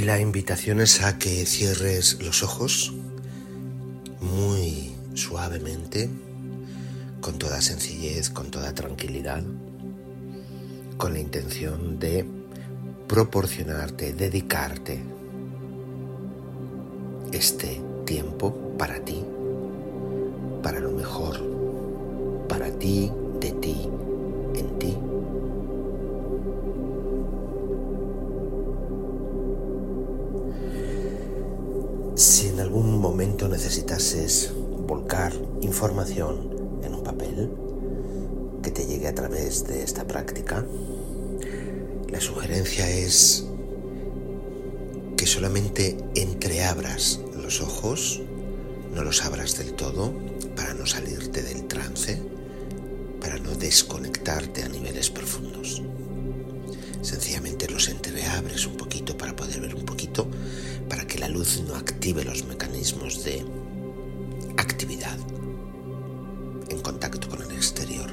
La invitación es a que cierres los ojos muy suavemente, con toda sencillez, con toda tranquilidad, con la intención de proporcionarte, dedicarte este tiempo para ti, para lo mejor, para ti, de ti, en ti. Si en algún momento necesitases volcar información en un papel que te llegue a través de esta práctica, la sugerencia es que solamente entreabras los ojos, no los abras del todo para no salirte del trance, para no desconectarte a niveles profundos. Sencillamente los entreabres un poquito para poder ver un poquito, para que la luz no active los mecanismos de actividad en contacto con el exterior.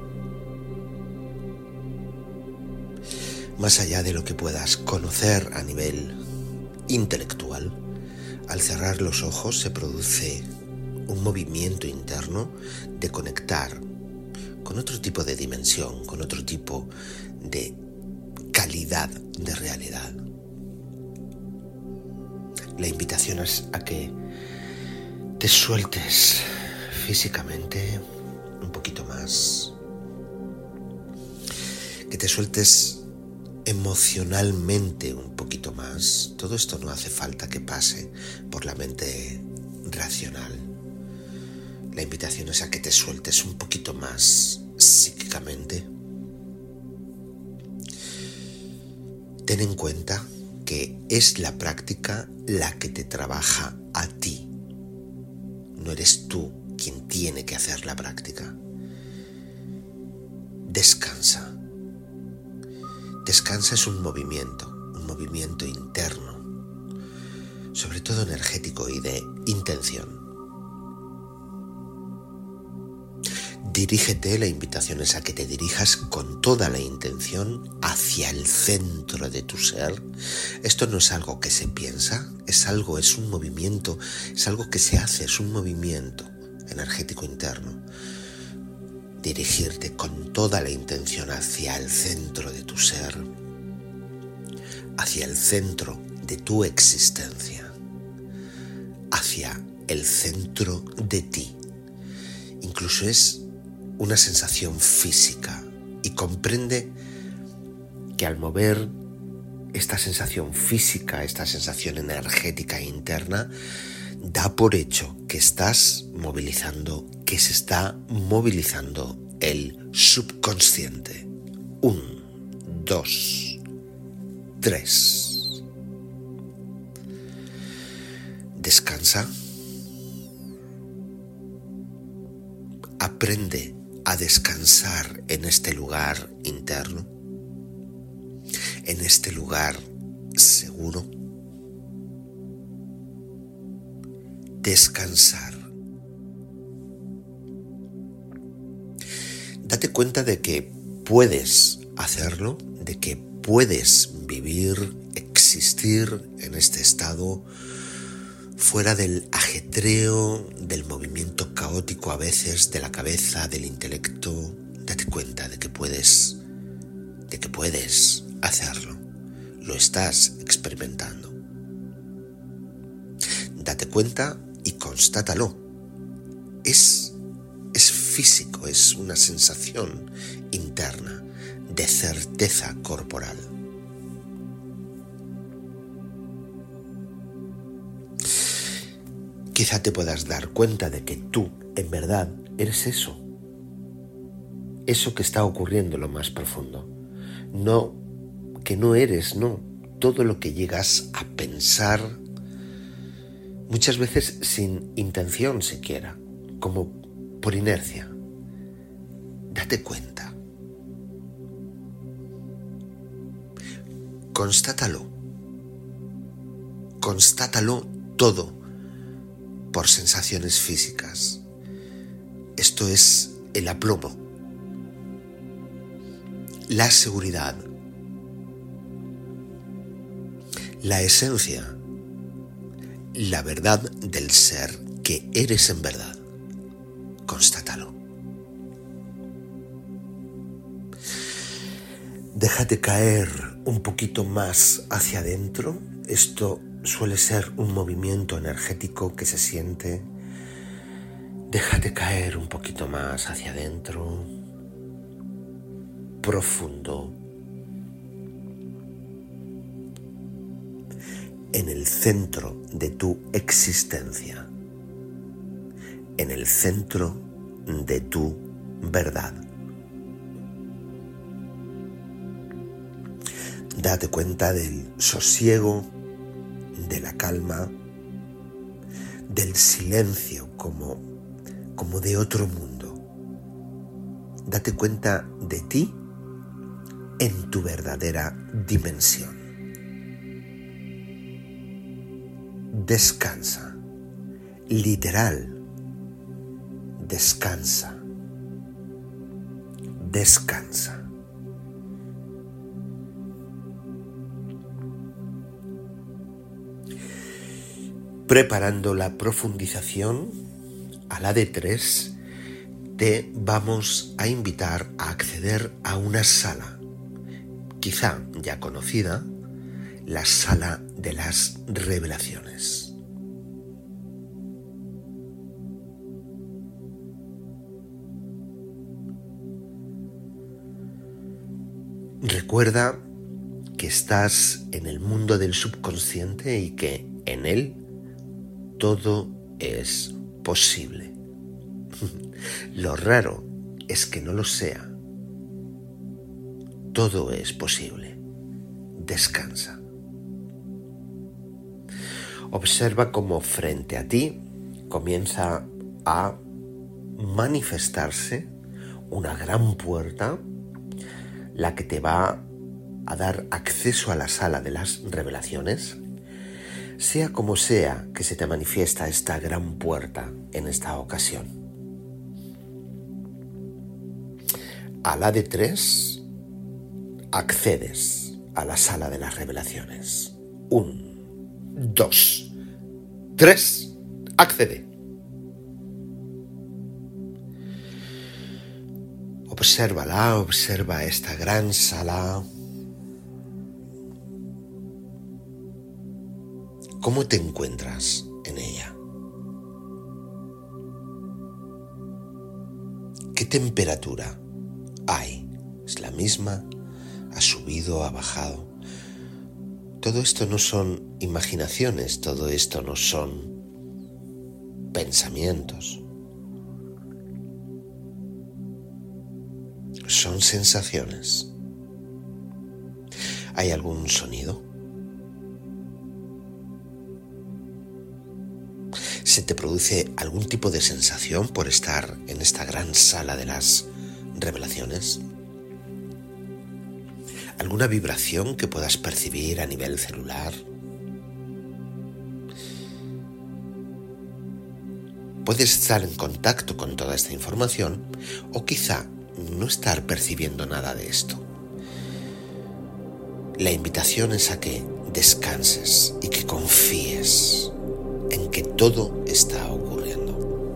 Más allá de lo que puedas conocer a nivel intelectual, al cerrar los ojos se produce un movimiento interno de conectar con otro tipo de dimensión, con otro tipo de calidad de realidad. La invitación es a que te sueltes físicamente un poquito más, que te sueltes emocionalmente un poquito más. Todo esto no hace falta que pase por la mente racional. La invitación es a que te sueltes un poquito más psíquicamente. Ten en cuenta que es la práctica la que te trabaja a ti. No eres tú quien tiene que hacer la práctica. Descansa. Descansa es un movimiento interno, sobre todo energético y de intención. Dirígete, la invitación es a que te dirijas con toda la intención hacia el centro de tu ser. Esto no es algo que se piensa, es un movimiento, es algo que se hace, es un movimiento energético interno. Dirigirte con toda la intención hacia el centro de tu ser, hacia el centro de tu existencia, hacia el centro de ti. Incluso es una sensación física y comprende que al mover esta sensación física, esta sensación energética interna, da por hecho que estás movilizando, que se está movilizando el subconsciente. 1, 2, 3. Descansa. Aprende a descansar en este lugar interno, en este lugar seguro. Descansar. Date cuenta de que puedes hacerlo, de que puedes vivir, existir en este estado fuera del ajetreo, del movimiento caótico a veces de la cabeza, del intelecto. Date cuenta de que puedes hacerlo. Lo estás experimentando. Date cuenta y constátalo. Es físico, es una sensación interna de certeza corporal. Quizá te puedas dar cuenta de que tú, en verdad, eres eso que está ocurriendo en lo más profundo. No, que no eres, no. Todo lo que llegas a pensar, muchas veces sin intención siquiera, como por inercia. Date cuenta. Constátalo todo por sensaciones físicas. Esto es el aplomo, la seguridad, la esencia, la verdad del ser que eres en verdad. Constátalo. Déjate caer un poquito más hacia adentro. Esto suele ser un movimiento energético que se siente. Déjate caer un poquito más hacia adentro. Profundo. En el centro de tu existencia. En el centro de tu verdad. Date cuenta del sosiego, de la calma, del silencio como de otro mundo. Date cuenta de ti en tu verdadera dimensión. Descansa, literal, descansa, descansa. Preparando la profundización, a la de 3, te vamos a invitar a acceder a una sala, quizá ya conocida, la sala de las revelaciones. Recuerda que estás en el mundo del subconsciente y que en él todo es posible. Lo raro es que no lo sea. Todo es posible. Descansa. Observa cómo frente a ti comienza a manifestarse una gran puerta, la que te va a dar acceso a la sala de las revelaciones. Sea como sea que se te manifiesta esta gran puerta en esta ocasión. A la de 3, accedes a la sala de las revelaciones. 1, 2, 3, accede. Obsérvala, observa esta gran sala. ¿Cómo te encuentras en ella? ¿Qué temperatura hay? ¿Es la misma? ¿Ha subido? ¿Ha bajado? Todo esto no son imaginaciones, todo esto no son pensamientos. Son sensaciones. ¿Hay algún sonido? ¿Se te produce algún tipo de sensación por estar en esta gran sala de las revelaciones? ¿Alguna vibración que puedas percibir a nivel celular? Puedes estar en contacto con toda esta información o quizá no estar percibiendo nada de esto. La invitación es a que descanses y que confíes en que todo está ocurriendo.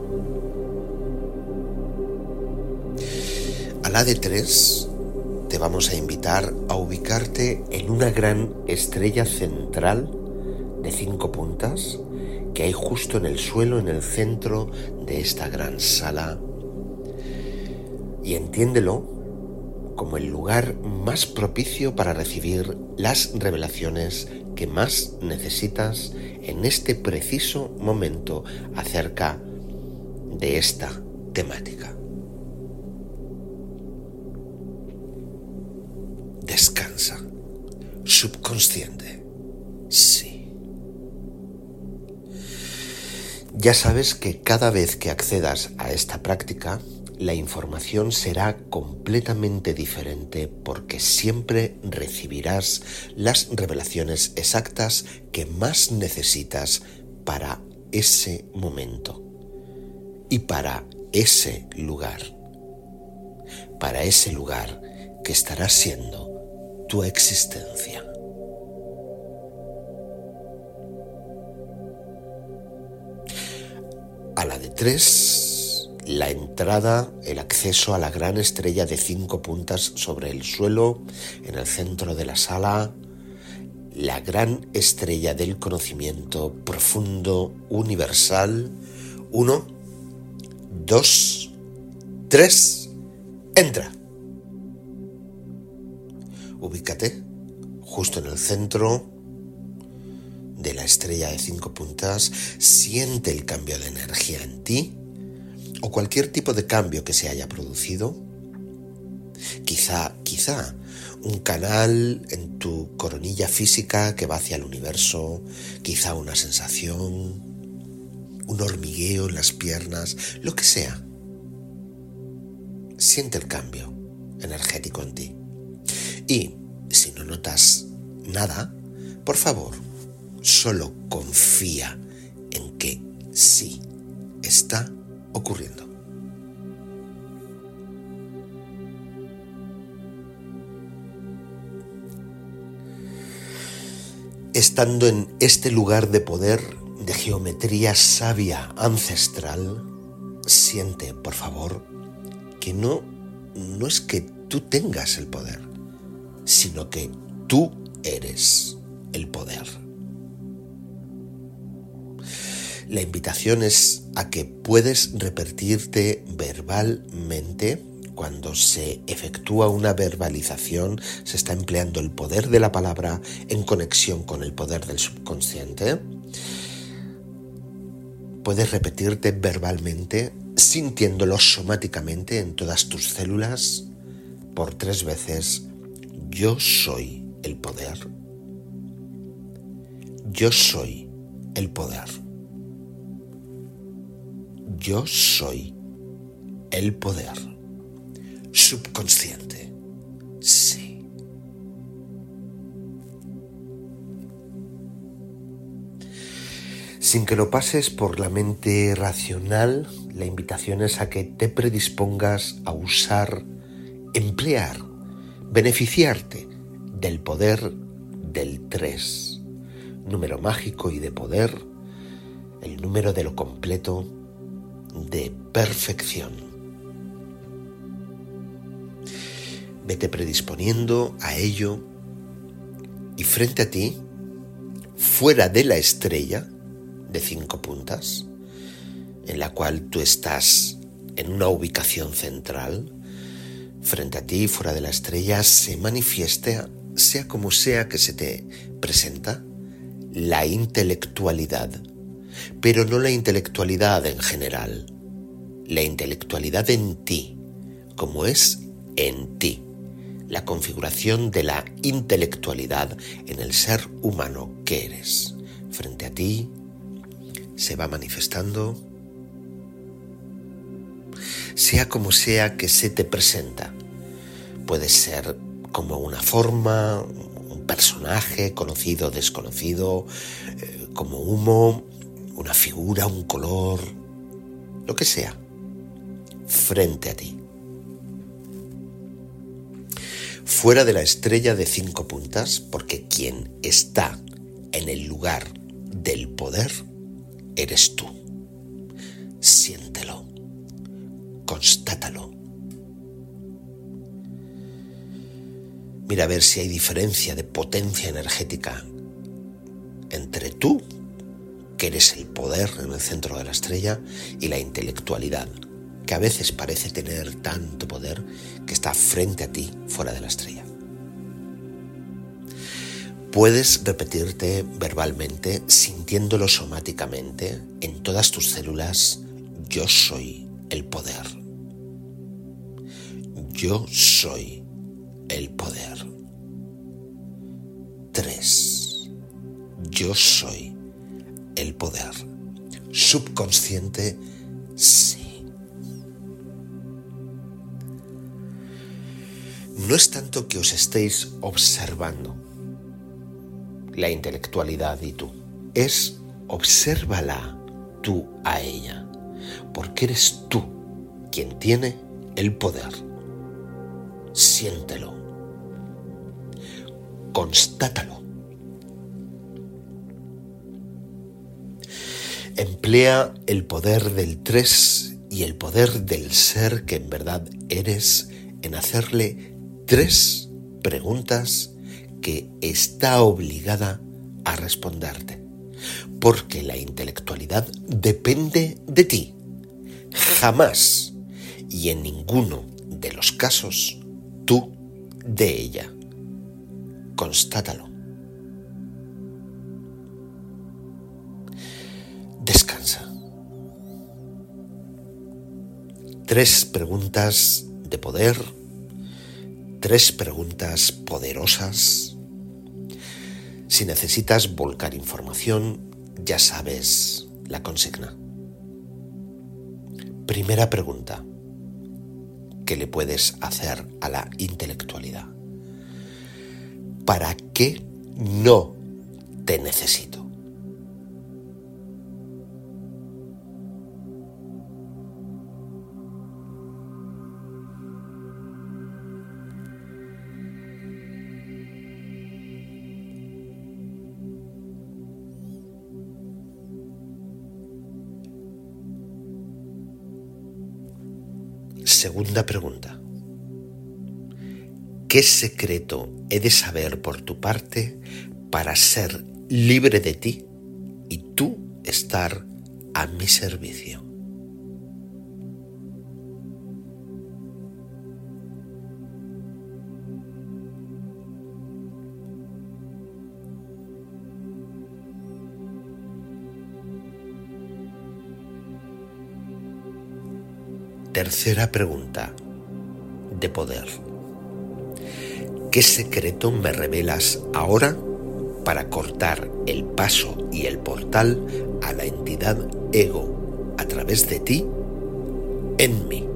A la de 3 te vamos a invitar a ubicarte en una gran estrella central de 5 puntas que hay justo en el suelo, en el centro de esta gran sala, y entiéndelo como el lugar más propicio para recibir las revelaciones que más necesitas en este preciso momento acerca de esta temática. Descansa. Subconsciente. Sí. Ya sabes que cada vez que accedas a esta práctica, la información será completamente diferente porque siempre recibirás las revelaciones exactas que más necesitas para ese momento y para ese lugar que estará siendo tu existencia. a la de 3, la entrada, el acceso a la gran estrella de 5 puntas sobre el suelo, en el centro de la sala, la gran estrella del conocimiento profundo, universal. 1, 2, 3, entra. Ubícate justo en el centro de la estrella de 5 puntas, siente el cambio de energía en ti o cualquier tipo de cambio que se haya producido. Quizá un canal en tu coronilla física que va hacia el universo, quizá una sensación, un hormigueo en las piernas, lo que sea. Siente el cambio energético en ti. Y si no notas nada, por favor, solo confía en que sí está ocurriendo. Estando en este lugar de poder, de geometría sabia ancestral, siente, por favor, que no es que tú tengas el poder, sino que tú eres el poder. La invitación es a que puedes repetirte verbalmente. Cuando se efectúa una verbalización, se está empleando el poder de la palabra en conexión con el poder del subconsciente. Puedes repetirte verbalmente, sintiéndolo somáticamente en todas tus células, por 3 veces. Yo soy el poder. Yo soy el poder. Yo soy el poder. Subconsciente. Sí. Sin que lo pases por la mente racional, la invitación es a que te predispongas a usar, emplear, beneficiarte del poder del 3, número mágico y de poder, el número de lo completo, de perfección. Vete predisponiendo a ello y frente a ti, fuera de la estrella de 5 puntas, en la cual tú estás en una ubicación central, frente a ti, fuera de la estrella, se manifiesta, sea como sea que se te presenta, la intelectualidad, pero no la intelectualidad en general, la intelectualidad en ti, como es en ti. La configuración de la intelectualidad en el ser humano que eres. Frente a ti se va manifestando, sea como sea que se te presenta. Puede ser como una forma, un personaje conocido o desconocido, como humo, una figura, un color, lo que sea, frente a ti. Fuera de la estrella de 5 puntas, porque quien está en el lugar del poder eres tú. Siéntelo, constátalo. Mira a ver si hay diferencia de potencia energética entre tú, que eres el poder en el centro de la estrella, y la intelectualidad, que a veces parece tener tanto poder que está frente a ti, fuera de la estrella. Puedes repetirte verbalmente, sintiéndolo somáticamente, en todas tus células: yo soy el poder. Yo soy el poder. 3. Yo soy el poder. Subconsciente, sí. No es tanto que os estéis observando, la intelectualidad y tú. Es obsérvala tú a ella, porque eres tú quien tiene el poder. Siéntelo. Constátalo. Emplea el poder del 3 y el poder del ser que en verdad eres en hacerle 3 preguntas que está obligada a responderte. Porque la intelectualidad depende de ti. Jamás y en ninguno de los casos tú de ella. Constátalo. Descansa. 3 preguntas de poder, 3 preguntas poderosas. Si necesitas volcar información, ya sabes la consigna. Primera pregunta. ¿Qué le puedes hacer a la intelectualidad? ¿Para qué no te necesito? Segunda pregunta. ¿Qué secreto he de saber por tu parte para ser libre de ti y tú estar a mi servicio? Tercera pregunta de poder. ¿Qué secreto me revelas ahora para cortar el paso y el portal a la entidad ego a través de ti en mí?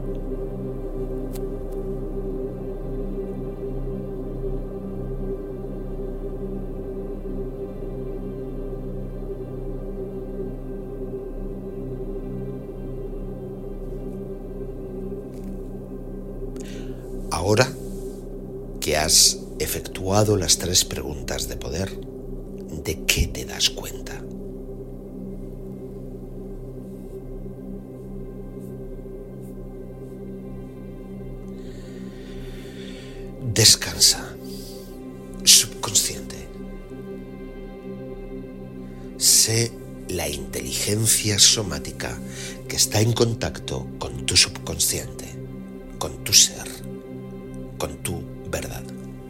Ahora que has efectuado las 3 preguntas de poder, ¿de qué te das cuenta? Descansa, subconsciente. Sé la inteligencia somática que está en contacto con tu subconsciente, con tu ser, con tu verdad.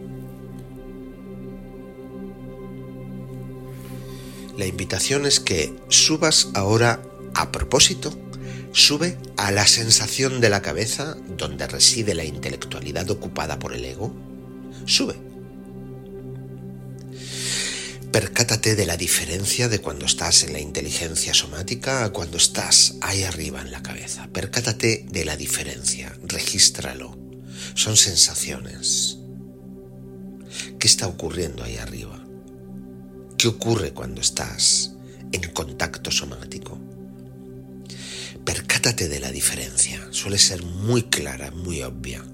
La invitación es que subas ahora a propósito, sube a la sensación de la cabeza donde reside la intelectualidad ocupada por el ego. Sube. Percátate de la diferencia de cuando estás en la inteligencia somática a cuando estás ahí arriba en la cabeza. Percátate de la diferencia, regístralo. Son sensaciones. ¿Qué está ocurriendo ahí arriba? ¿Qué ocurre cuando estás en contacto somático? Percátate de la diferencia. Suele ser muy clara, muy obvia.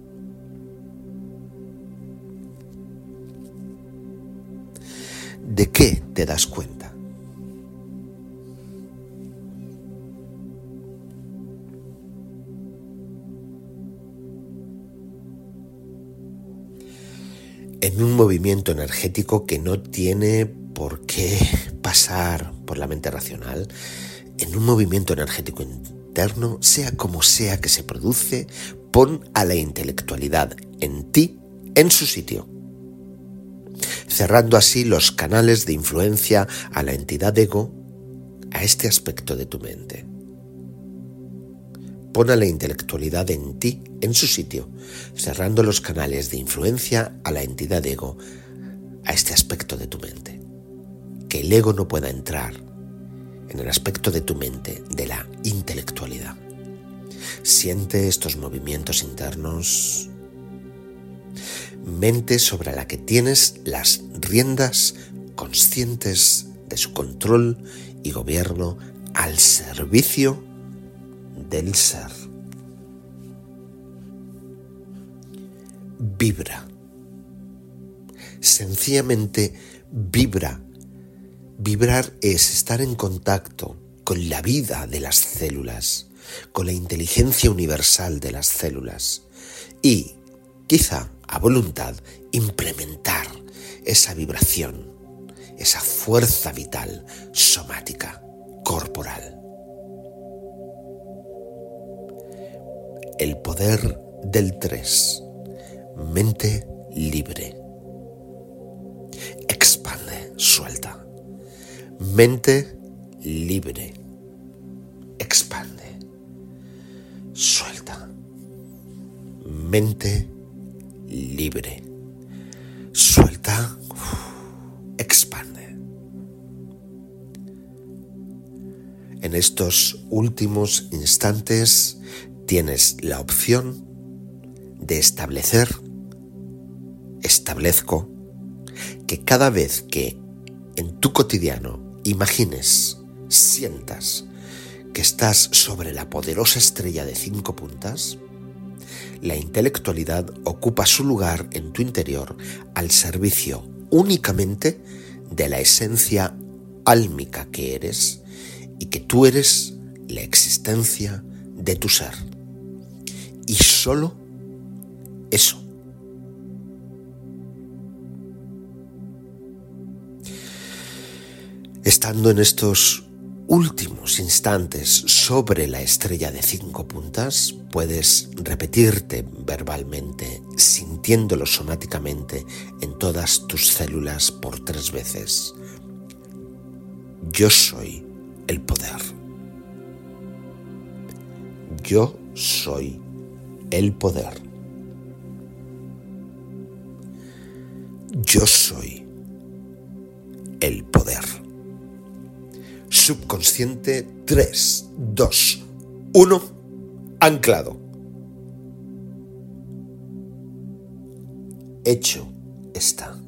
¿De qué te das cuenta? En un movimiento energético que no tiene por qué pasar por la mente racional, en un movimiento energético interno, sea como sea que se produce, pon a la intelectualidad en ti, en su sitio, cerrando así los canales de influencia a la entidad ego, a este aspecto de tu mente. Pon a la intelectualidad en ti, en su sitio, cerrando los canales de influencia a la entidad ego, a este aspecto de tu mente. Que el ego no pueda entrar en el aspecto de tu mente, de la intelectualidad. Siente estos movimientos internos. Mente sobre la que tienes las riendas conscientes de su control y gobierno al servicio del ser. Vibra. Sencillamente vibra Vibrar es estar en contacto con la vida de las células, con la inteligencia universal de las células y, quizá a voluntad, implementar esa vibración, esa fuerza vital, somática, corporal. El poder del 3. Mente libre. Expande, suelta. Mente libre. Expande, suelta. Mente libre. Suelta, expande. En estos últimos instantes tienes la opción de establezco, que cada vez que en tu cotidiano imagines, sientas que estás sobre la poderosa estrella de 5 puntas, la intelectualidad ocupa su lugar en tu interior al servicio únicamente de la esencia álmica que eres y que tú eres la existencia de tu ser. Y solo eso. Estando en estos últimos instantes sobre la estrella de 5 puntas, puedes repetirte verbalmente, sintiéndolo somáticamente en todas tus células por 3 veces. Yo soy el poder. Yo soy el poder. Yo soy el poder. Subconsciente 3, 2, 1, anclado. Hecho está.